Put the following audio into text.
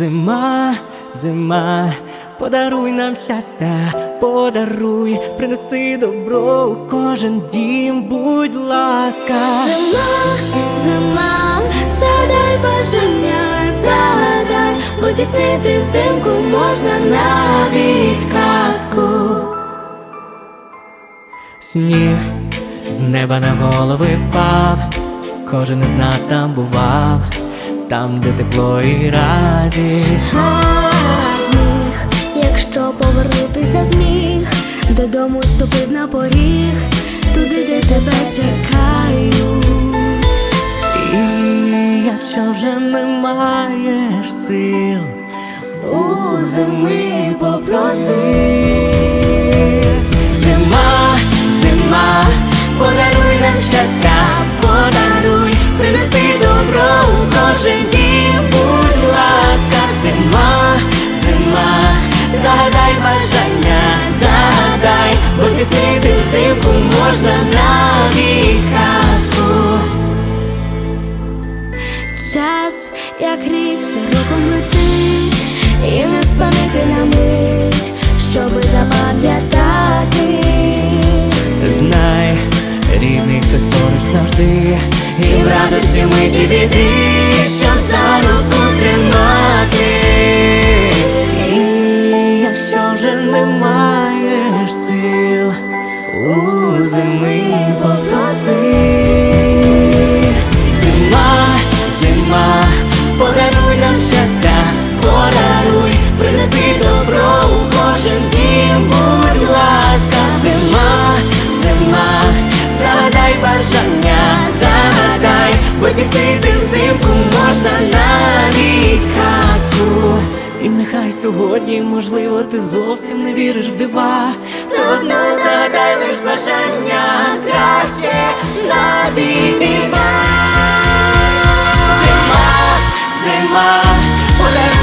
Зима, зима, подаруй нам щастя, подаруй, принеси добро у кожен дім, будь ласка. Зима, зима, загадай бажання, загадай, бо здійснити взимку можна навіть казку. Сніг з неба на голови впав, кожен із нас там бував, там, де тепло і радість. Зміг, якщо повернутися зміг, додому ступив на поріг, туди, де тебе чекають. І якщо вже не маєш сил, У зими попроси. Зима, зима, подаруй нам щастя, подаруй, принеси добро у кожен дім, будь ласка. Зима, зима, загадай бажання, загадай, бо здійснити взимку можна навіть казку. Час, як рік, за роком летить, і не спинити на мить, щоби запам'ятати. Знай, рідний хтось поруч завжди, і в радості миті біди, щоб за руку тримати. І якщо вже не маєш сил, у зими попроси. Зима, зима, подаруй нам щастя, подаруй, принеси добро у кожен дім, будь ласка. Зима, зима, загадай бажання, загадай, бо здійснити взимку можна навіть казку. І нехай сьогодні, можливо, ти зовсім не віриш в дива, все одно загадай лиш бажання, краще навіть і зима, зима, подаруй